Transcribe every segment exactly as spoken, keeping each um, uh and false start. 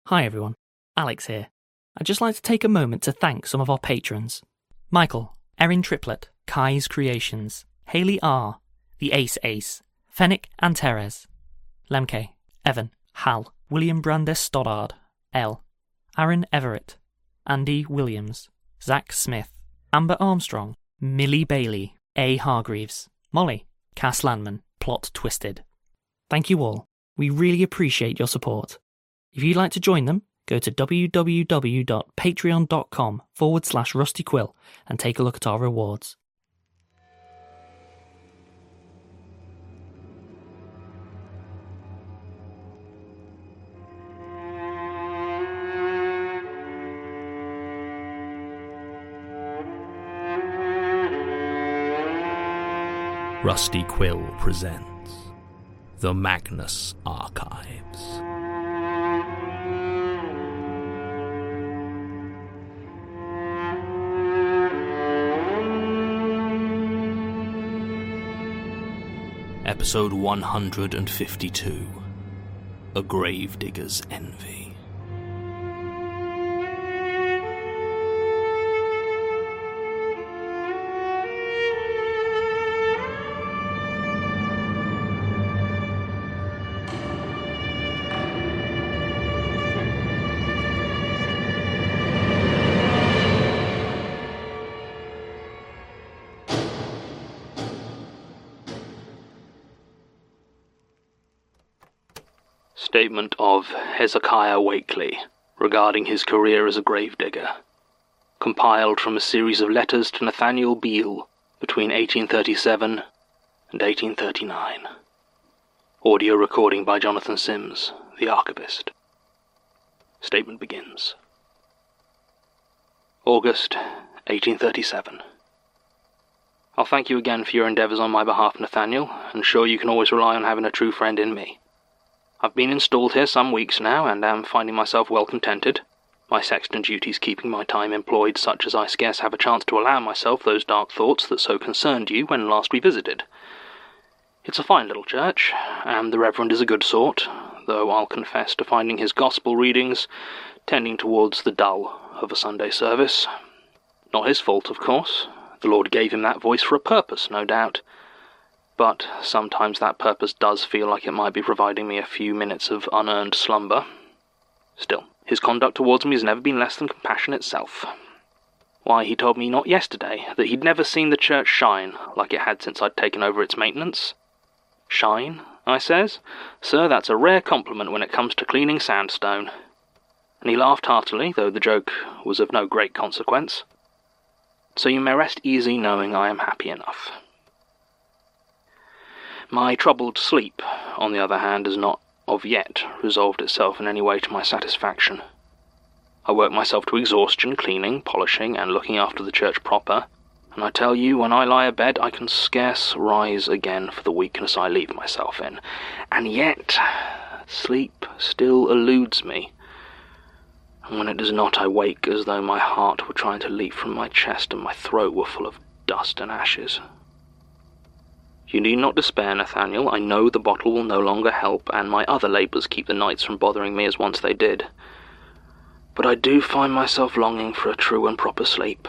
Hi everyone, Alex here. I'd just like to take a moment to thank some of our patrons. Michael, Erin Triplet, Kai's Creations, Hayley R, The Ace Ace, Fennec and Teres, Lemke, Evan, Hal, William Brandes Stoddard, L, Aaron Everett, Andy Williams, Zach Smith, Amber Armstrong, Millie Bailey, A. Hargreaves, Molly, Cass Landman, Plot Twisted. Thank you all. We really appreciate your support. If you'd like to join them, go to www.patreon.com forward slash Rusty Quill and take a look at our rewards. Rusty Quill presents The Magnus Archives. Episode one hundred fifty-two, A Gravedigger's Envy. Statement of Hezekiah Wakely regarding his career as a gravedigger, compiled from a series of letters to Nathaniel Beale between eighteen thirty-seven and eighteen thirty-nine. Audio recording by Jonathan Sims, the archivist. Statement begins. August eighteen thirty-seven. I'll thank you again for your endeavours on my behalf, Nathaniel, and sure you can always rely on having a true friend in me. I've been installed here some weeks now, and am finding myself well contented, my sexton duties keeping my time employed such as I scarce have a chance to allow myself those dark thoughts that so concerned you when last we visited. It's a fine little church, and the Reverend is a good sort, though I'll confess to finding his gospel readings tending towards the dull of a Sunday service. Not his fault, of course. The Lord gave him that voice for a purpose, no doubt. But sometimes that purpose does feel like it might be providing me a few minutes of unearned slumber. Still, his conduct towards me has never been less than compassion itself. Why, he told me not yesterday that he'd never seen the church shine like it had since I'd taken over its maintenance. Shine, I says? Sir, that's a rare compliment when it comes to cleaning sandstone. And he laughed heartily, though the joke was of no great consequence. So you may rest easy knowing I am happy enough. My troubled sleep, on the other hand, has not, of yet, resolved itself in any way to my satisfaction. I work myself to exhaustion cleaning, polishing, and looking after the church proper, and I tell you, when I lie abed, I can scarce rise again for the weakness I leave myself in. And yet, sleep still eludes me, and when it does not, I wake as though my heart were trying to leap from my chest and my throat were full of dust and ashes. You need not despair, Nathaniel. I know the bottle will no longer help, and my other labours keep the nights from bothering me as once they did. But I do find myself longing for a true and proper sleep.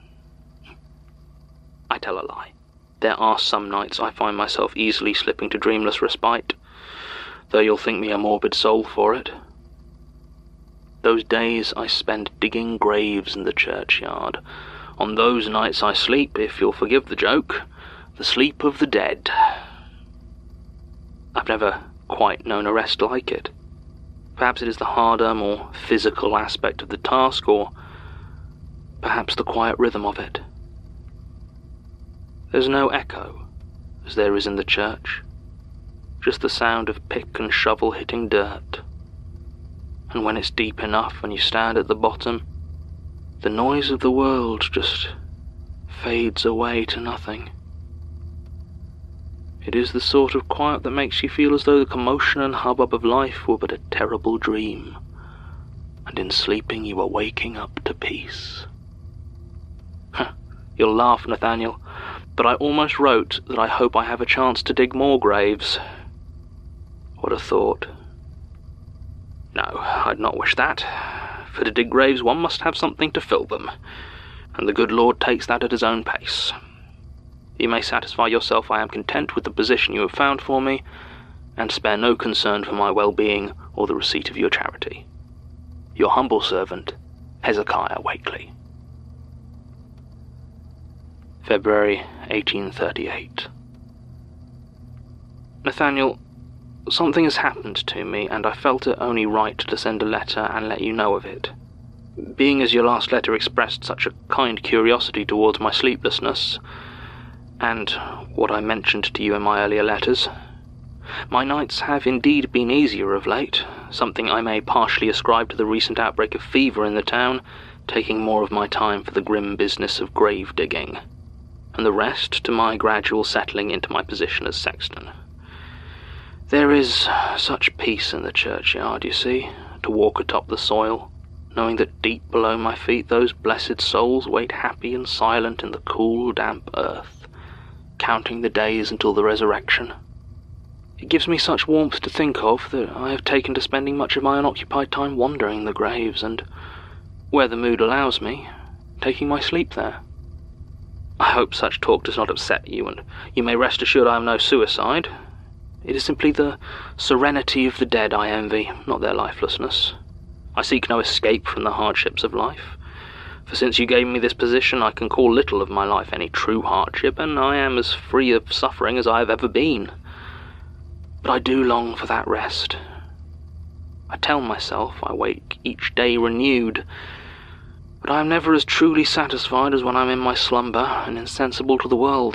I tell a lie. There are some nights I find myself easily slipping to dreamless respite, though you'll think me a morbid soul for it. Those days I spend digging graves in the churchyard. On those nights I sleep, if you'll forgive the joke, the sleep of the dead. I've never quite known a rest like it. Perhaps it is the harder, more physical aspect of the task, or perhaps the quiet rhythm of it. There's no echo, as there is in the church, just the sound of pick and shovel hitting dirt. And when it's deep enough and you stand at the bottom, the noise of the world just fades away to nothing. It is the sort of quiet that makes you feel as though the commotion and hubbub of life were but a terrible dream, and in sleeping you are waking up to peace. You'll laugh, Nathaniel, but I almost wrote that I hope I have a chance to dig more graves. What a thought. No, I'd not wish that. For to dig graves one must have something to fill them, and the good Lord takes that at his own pace. You may satisfy yourself I am content with the position you have found for me, and spare no concern for my well-being or the receipt of your charity. Your humble servant, Hezekiah Wakely. February eighteen thirty-eight. Nathaniel, something has happened to me, and I felt it only right to send a letter and let you know of it. Being as your last letter expressed such a kind curiosity towards my sleeplessness, and what I mentioned to you in my earlier letters, my nights have indeed been easier of late, something I may partially ascribe to the recent outbreak of fever in the town, taking more of my time for the grim business of grave digging, and the rest to my gradual settling into my position as sexton. There is such peace in the churchyard, you see, to walk atop the soil, knowing that deep below my feet those blessed souls wait happy and silent in the cool, damp earth, counting the days until the resurrection. It gives me such warmth to think of that I have taken to spending much of my unoccupied time wandering the graves and, where the mood allows me, taking my sleep there. I hope such talk does not upset you, and you may rest assured I am no suicide. It is simply the serenity of the dead I envy, not their lifelessness. I seek no escape from the hardships of life, for since you gave me this position I can call little of my life any true hardship, and I am as free of suffering as I have ever been. But I do long for that rest. I tell myself I wake each day renewed, but I am never as truly satisfied as when I am in my slumber and insensible to the world.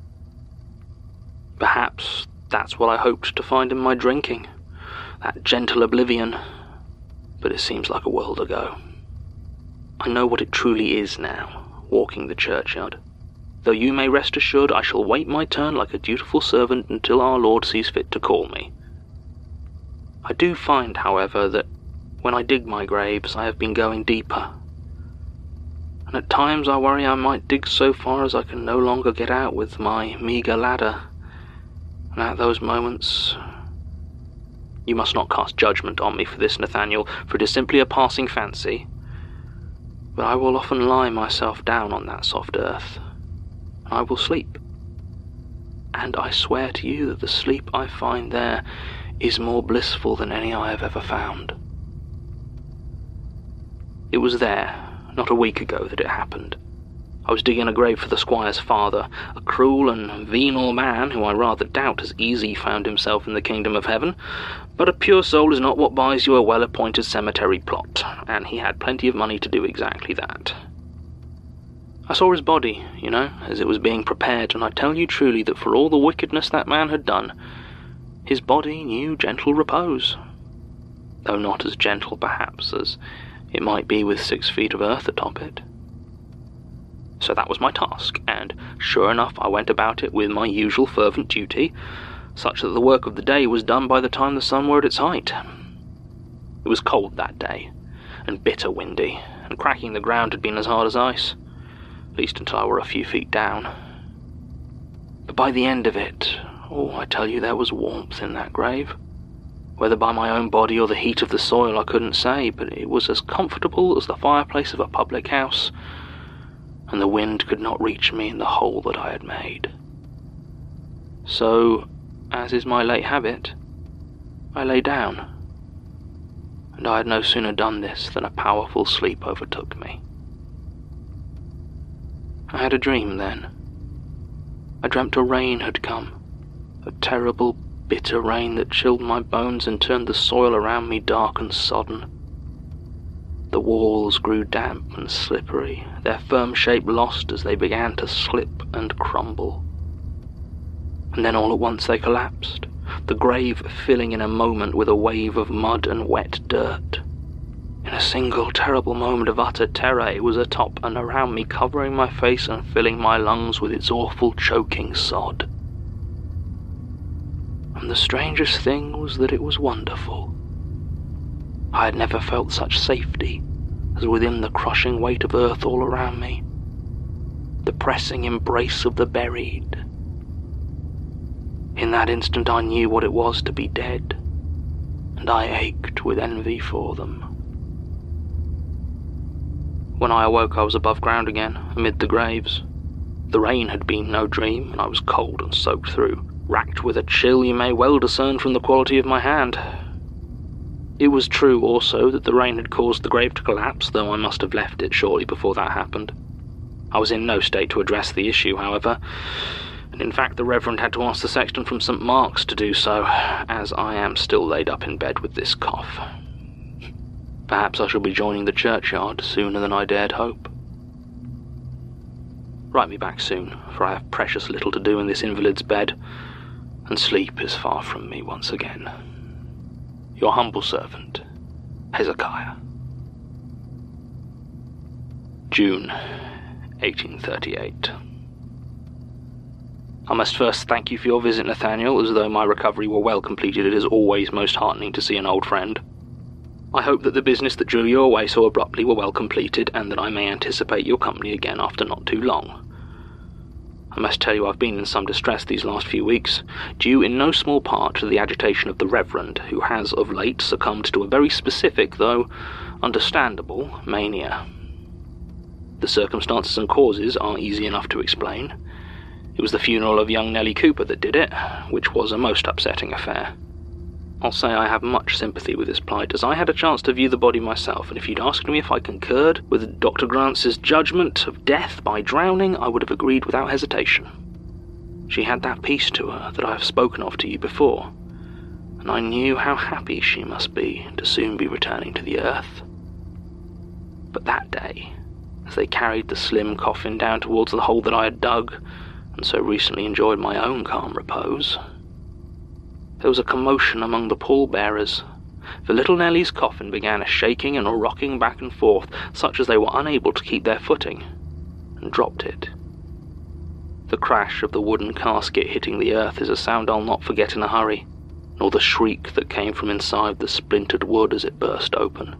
Perhaps that's what I hoped to find in my drinking, that gentle oblivion, but it seems like a world ago. I know what it truly is now, walking the churchyard, though you may rest assured I shall wait my turn like a dutiful servant until our Lord sees fit to call me. I do find, however, that when I dig my graves I have been going deeper, and at times I worry I might dig so far as I can no longer get out with my meagre ladder. And at those moments, you must not cast judgment on me for this, Nathaniel, for it is simply a passing fancy, but I will often lie myself down on that soft earth, and I will sleep. And I swear to you that the sleep I find there is more blissful than any I have ever found. It was there, not a week ago, that it happened. I was digging a grave for the squire's father, a cruel and venal man who I rather doubt has easy found himself in the kingdom of heaven, but a pure soul is not what buys you a well-appointed cemetery plot, and he had plenty of money to do exactly that. I saw his body, you know, as it was being prepared, and I tell you truly that for all the wickedness that man had done, his body knew gentle repose, though not as gentle, perhaps, as it might be with six feet of earth atop it. So that was my task, and sure enough I went about it with my usual fervent duty, such that the work of the day was done by the time the sun were at its height. It was cold that day, and bitter windy, and cracking the ground had been as hard as ice, at least until I were a few feet down. But by the end of it, oh, I tell you there was warmth in that grave. Whether by my own body or the heat of the soil I couldn't say, but it was as comfortable as the fireplace of a public house, and the wind could not reach me in the hole that I had made. So, as is my late habit, I lay down, and I had no sooner done this than a powerful sleep overtook me. I had a dream then. I dreamt a rain had come, a terrible, bitter rain that chilled my bones and turned the soil around me dark and sodden. The walls grew damp and slippery, their firm shape lost as they began to slip and crumble. And then all at once they collapsed, the grave filling in a moment with a wave of mud and wet dirt. In a single terrible moment of utter terror it was atop and around me, covering my face and filling my lungs with its awful choking sod. And the strangest thing was that it was wonderful. I had never felt such safety as within the crushing weight of earth all around me, the pressing embrace of the buried. In that instant I knew what it was to be dead, and I ached with envy for them. When I awoke, I was above ground again, amid the graves. The rain had been no dream, and I was cold and soaked through, racked with a chill you may well discern from the quality of my hand. It was true also that the rain had caused the grave to collapse, though I must have left it shortly before that happened. I was in no state to address the issue, however, and in fact the Reverend had to ask the sexton from Saint Mark's to do so, as I am still laid up in bed with this cough. Perhaps I shall be joining the churchyard sooner than I dared hope. Write me back soon, for I have precious little to do in this invalid's bed, and sleep is far from me once again. Your humble servant, Hezekiah. June, eighteen thirty-eight. I must first thank you for your visit, Nathaniel. As though my recovery were well completed, it is always most heartening to see an old friend. I hope that the business that drew you away so abruptly were well completed, and that I may anticipate your company again after not too long. I must tell you I've been in some distress these last few weeks, due in no small part to the agitation of the Reverend, who has of late succumbed to a very specific, though understandable, mania. The circumstances and causes are easy enough to explain. It was the funeral of young Nellie Cooper that did it, which was a most upsetting affair. I'll say I have much sympathy with his plight, as I had a chance to view the body myself, and if you'd asked me if I concurred with Doctor Grance's judgment of death by drowning, I would have agreed without hesitation. She had that peace to her that I have spoken of to you before, and I knew how happy she must be to soon be returning to the earth. But that day, as they carried the slim coffin down towards the hole that I had dug, and so recently enjoyed my own calm repose, there was a commotion among the pallbearers, for little Nellie's coffin began a shaking and a rocking back and forth, such as they were unable to keep their footing, and dropped it. The crash of the wooden casket hitting the earth is a sound I'll not forget in a hurry, nor the shriek that came from inside the splintered wood as it burst open.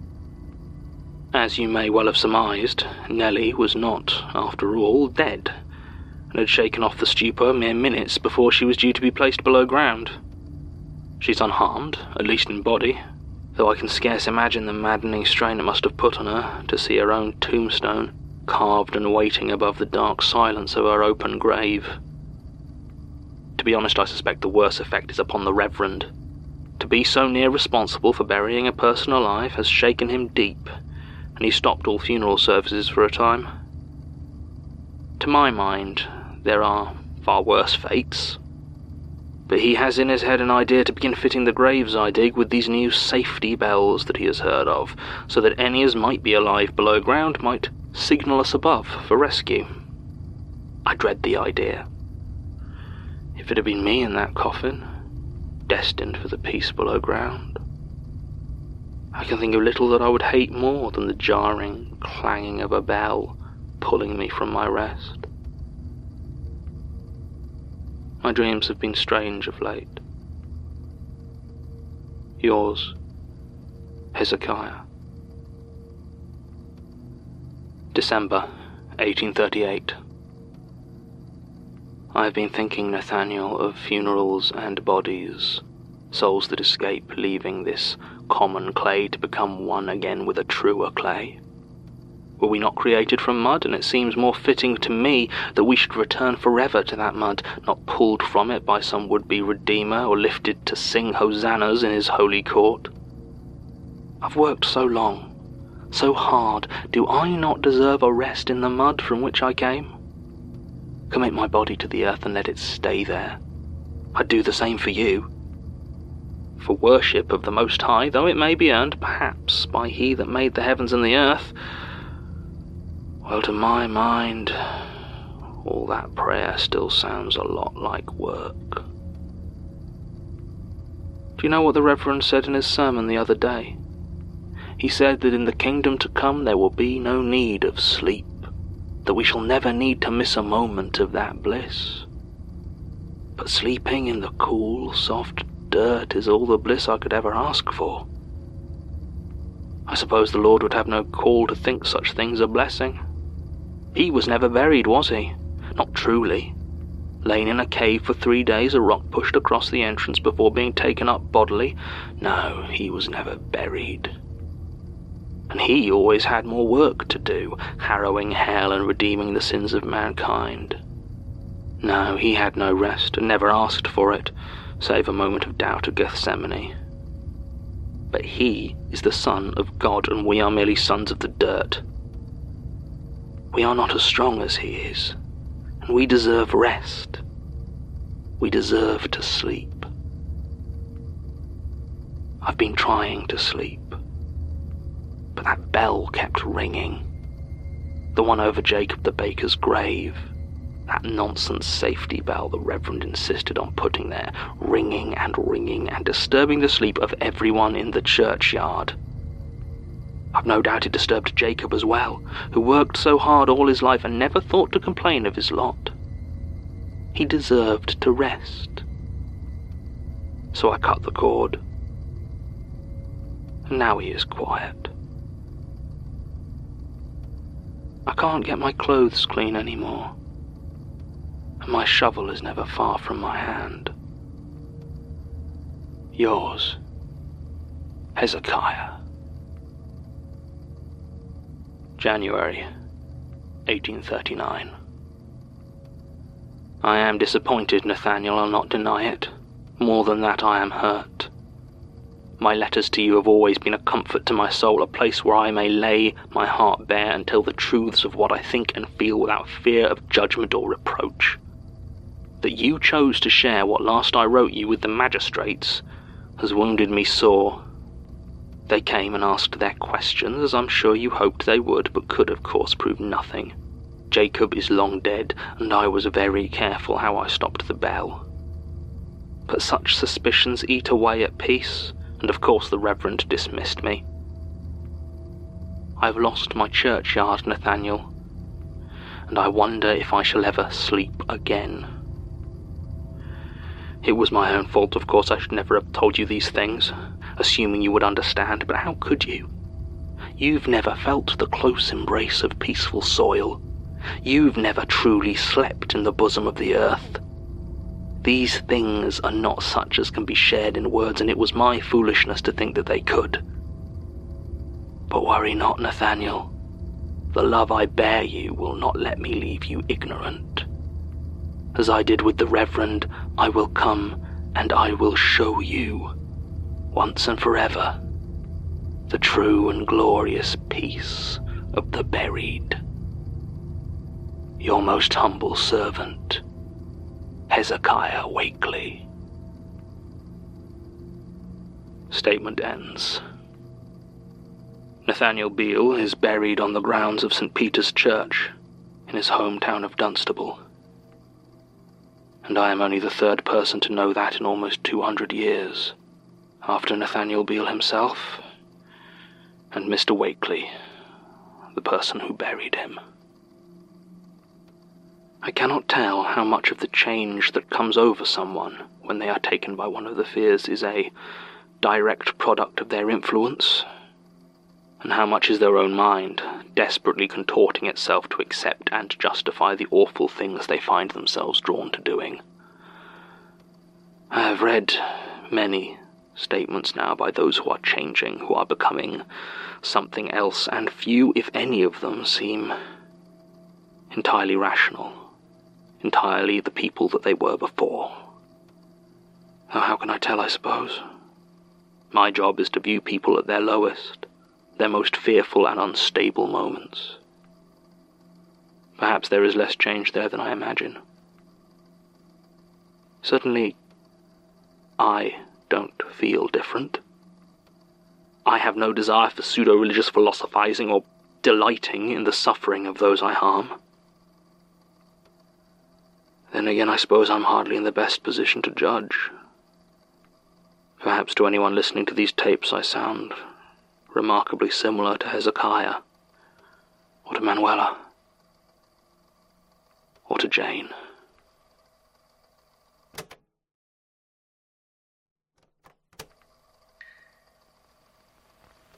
As you may well have surmised, Nellie was not, after all, dead, and had shaken off the stupor mere minutes before she was due to be placed below ground. She's unharmed, at least in body, though I can scarce imagine the maddening strain it must have put on her to see her own tombstone carved and waiting above the dark silence of her open grave. To be honest, I suspect the worst effect is upon the Reverend. To be so near responsible for burying a person alive has shaken him deep, and he stopped all funeral services for a time. To my mind, there are far worse fates, but he has in his head an idea to begin fitting the graves I dig with these new safety bells that he has heard of, so that any as might be alive below ground might signal us above for rescue. I dread the idea. If it had been me in that coffin, destined for the peace below ground, I can think of little that I would hate more than the jarring, clanging of a bell pulling me from my rest. My dreams have been strange of late. Yours, Hezekiah. December, eighteen thirty-eight. I have been thinking, Nathaniel, of funerals and bodies, souls that escape leaving this common clay to become one again with a truer clay. Were we not created from mud, and it seems more fitting to me that we should return forever to that mud, not pulled from it by some would-be redeemer or lifted to sing hosannas in his holy court. I've worked so long, so hard, do I not deserve a rest in the mud from which I came? Commit my body to the earth and let it stay there. I'd do the same for you. For worship of the Most High, though it may be earned, perhaps, by He that made the heavens and the earth, well, to my mind, all that prayer still sounds a lot like work. Do you know what the Reverend said in his sermon the other day? He said that in the kingdom to come there will be no need of sleep, that we shall never need to miss a moment of that bliss. But sleeping in the cool, soft dirt is all the bliss I could ever ask for. I suppose the Lord would have no call to think such things a blessing. He was never buried, was he? Not truly. Lain in a cave for three days, a rock pushed across the entrance before being taken up bodily? No, he was never buried. And he always had more work to do, harrowing hell and redeeming the sins of mankind. No, he had no rest, and never asked for it, save a moment of doubt at Gethsemane. But he is the Son of God, and we are merely sons of the dirt. We are not as strong as he is, and we deserve rest. We deserve to sleep. I've been trying to sleep, but that bell kept ringing. The one over Jacob the baker's grave. That nonsense safety bell the Reverend insisted on putting there, ringing and ringing and disturbing the sleep of everyone in the churchyard. I've no doubt it disturbed Jacob as well, who worked so hard all his life and never thought to complain of his lot. He deserved to rest. So I cut the cord. And now he is quiet. I can't get my clothes clean anymore, and my shovel is never far from my hand. Yours, Hezekiah. January, eighteen thirty-nine. I am disappointed, Nathaniel, I'll not deny it. More than that, I am hurt. My letters to you have always been a comfort to my soul, a place where I may lay my heart bare and tell the truths of what I think and feel without fear of judgment or reproach. That you chose to share what last I wrote you with the magistrates has wounded me sore. They came and asked their questions, as I'm sure you hoped they would, but could of course prove nothing. Jacob is long dead, and I was very careful how I stopped the bell. But such suspicions eat away at peace, and of course the Reverend dismissed me. I've lost my churchyard, Nathaniel, and I wonder if I shall ever sleep again. It was my own fault, of course. I should never have told you these things, assuming you would understand, but how could you? You've never felt the close embrace of peaceful soil. You've never truly slept in the bosom of the earth. These things are not such as can be shared in words, and it was my foolishness to think that they could. But worry not, Nathaniel. The love I bear you will not let me leave you ignorant. As I did with the Reverend, I will come and I will show you, once and forever, the true and glorious peace of the buried. Your most humble servant, Hezekiah Wakely. Statement ends. Nathaniel Beale is buried on the grounds of Saint Peter's Church in his hometown of Dunstable. And I am only the third person to know that in almost two hundred years, after Nathaniel Beale himself and Mister Wakely, the person who buried him. I cannot tell how much of the change that comes over someone when they are taken by one of the fears is a direct product of their influence, and how much is their own mind desperately contorting itself to accept and justify the awful things they find themselves drawn to doing. I have read many statements now by those who are changing, who are becoming something else, and few, if any of them, seem entirely rational, entirely the people that they were before. Now, how can I tell, I suppose? My job is to view people at their lowest, their most fearful and unstable moments. Perhaps there is less change there than I imagine. Certainly, I don't feel different. I have no desire for pseudo-religious philosophizing or delighting in the suffering of those I harm. Then again, I suppose I'm hardly in the best position to judge. Perhaps to anyone listening to these tapes I sound remarkably similar to Hezekiah, or to Manuela, or to Jane.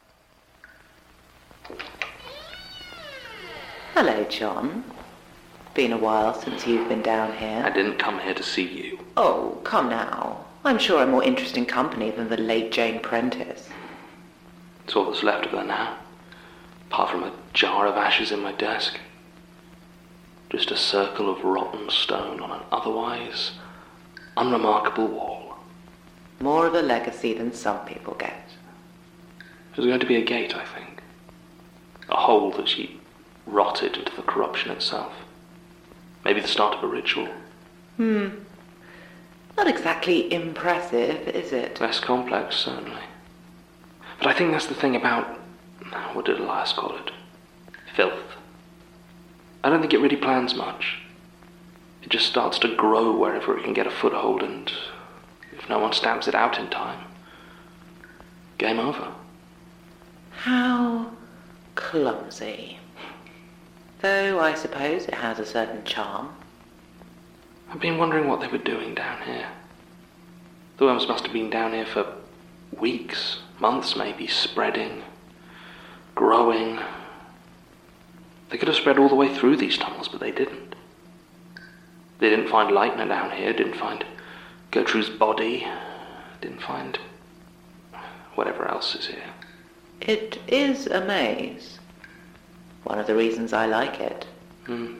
Hello, John. Been a while since you've been down here. I didn't come here to see you. Oh, come now. I'm sure I'm more interesting company than the late Jane Prentice. It's all that's left of her now, apart from a jar of ashes in my desk. Just a circle of rotten stone on an otherwise unremarkable wall. More of a legacy than some people get. There's going to be a gate, I think. A hole that she rotted into the corruption itself. Maybe the start of a ritual. Hmm. Not exactly impressive, is it? Less complex, certainly. But I think that's the thing about... what did Elias call it? Filth. I don't think it really plans much. It just starts to grow wherever it can get a foothold, and if no one stamps it out in time, game over. How clumsy. Though I suppose it has a certain charm. I've been wondering what they were doing down here. The worms must have been down here for weeks, months maybe, spreading, growing. They could have spread all the way through these tunnels, but they didn't. They didn't find Leitner down here, didn't find Gertrude's body, didn't find whatever else is here. It is a maze. One of the reasons I like it. Hmm.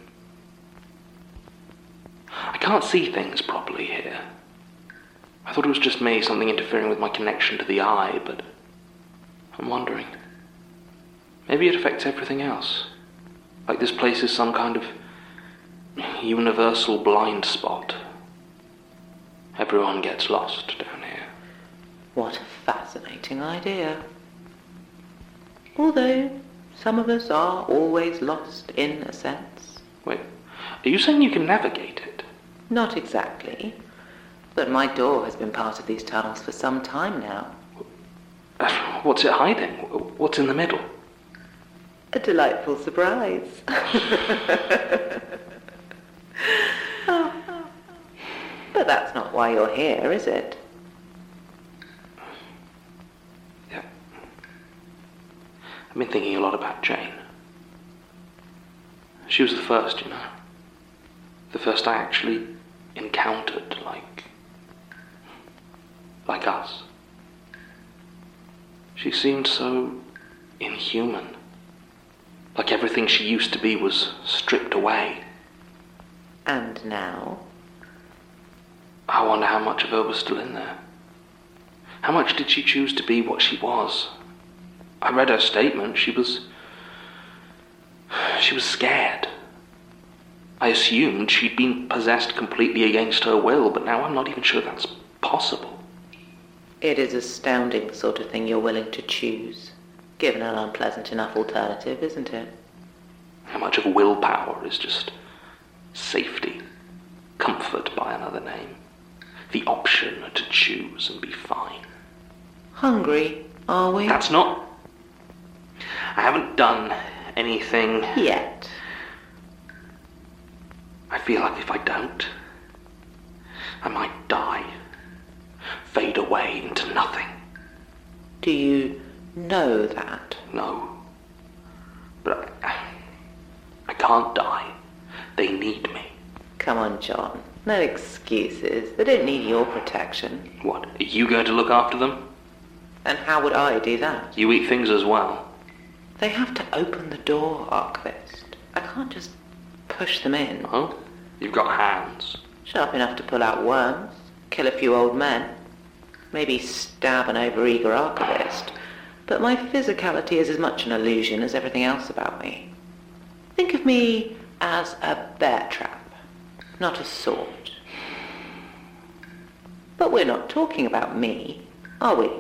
I can't see things properly here. I thought it was just me, something interfering with my connection to the eye, but I'm wondering. Maybe it affects everything else. Like this place is some kind of universal blind spot. Everyone gets lost down here. What a fascinating idea. Although some of us are always lost in a sense. Wait, are you saying you can navigate it? Not exactly. But my door has been part of these tunnels for some time now. What's it hiding? What's in the middle? A delightful surprise. Oh, but that's not why you're here, is it? Yeah. I've been thinking a lot about Jane. She was the first, you know. The first I actually encountered, like... like us. She seemed so inhuman. Like everything she used to be was stripped away. And now? I wonder how much of her was still in there. How much did she choose to be what she was? I read her statement. She was... She was scared. I assumed she'd been possessed completely against her will, but now I'm not even sure that's possible. It is astounding the sort of thing you're willing to choose, given an unpleasant enough alternative, isn't it? How much of willpower is just safety, comfort by another name, the option to choose and be fine. Hungry, are we? That's not... I haven't done anything... Yet. I feel like if I don't, I might die, fade away into nothing. Do you know that? No. But I, I can't die. They need me. Come on, John. No excuses. They don't need your protection. What, are you going to look after them? And how would I do that? You eat things as well. They have to open the door, Archivist. I can't just push them in. Oh? You've got hands. Sharp enough to pull out worms, kill a few old men, maybe stab an overeager archivist. But my physicality is as much an illusion as everything else about me. Think of me as a bear trap, not a sword. But we're not talking about me, are we?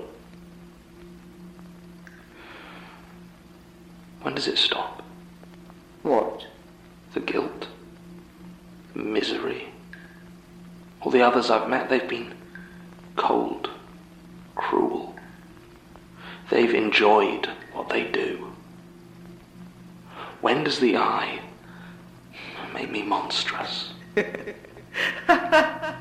When does it stop? What? The guilt? The misery? All the others I've met, they've been cold, cruel. They've enjoyed what they do. When does the eye make me monstrous? Why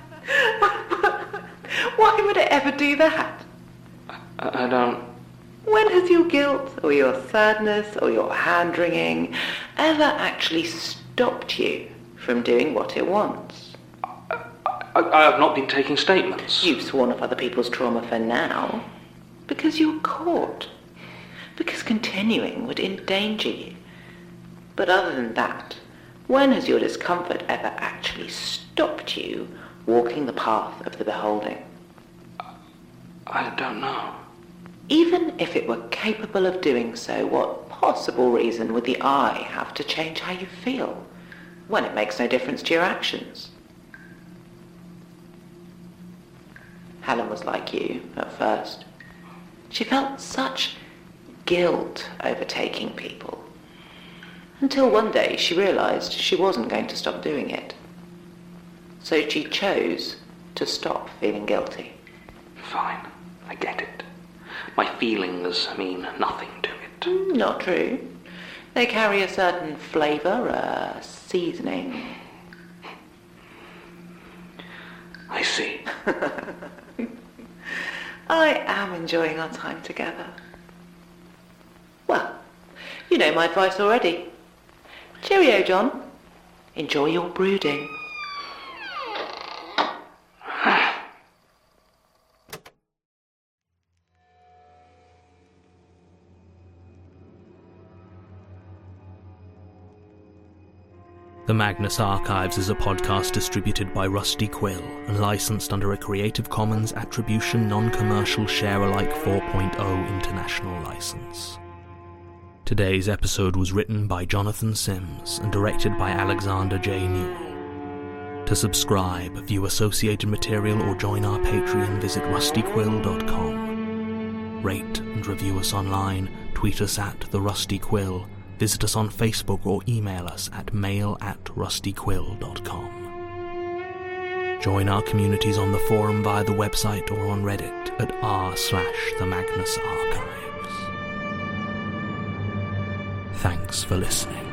would it ever do that? I, I don't... When has your guilt, or your sadness, or your hand-wringing ever actually stopped you from doing what it wants. I, I have not been taking statements. You've sworn off other people's trauma for now, because you're caught. Because continuing would endanger you. But other than that, when has your discomfort ever actually stopped you walking the path of the beholding? I don't know. Even if it were capable of doing so, what possible reason would the eye have to change how you feel, when it makes no difference to your actions? Helen was like you at first. She felt such guilt overtaking people, until one day she realized she wasn't going to stop doing it. So she chose to stop feeling guilty. Fine, I get it. My feelings mean nothing to it. Not true. They carry a certain flavour, a seasoning. I see. I am enjoying our time together. Well, you know my advice already. Cheerio, John. Enjoy your brooding. The Magnus Archives is a podcast distributed by Rusty Quill and licensed under a Creative Commons Attribution Non-Commercial Share-alike four point oh international license. Today's episode was written by Jonathan Sims and directed by Alexander J. Newell. To subscribe, view associated material or join our Patreon, visit rusty quill dot com. Rate and review us online, tweet us at The Rusty Quill, visit us on Facebook or email us at mail at rusty quill dot com. Join our communities on the forum via the website or on Reddit at r slash the Magnus Archives. Thanks for listening.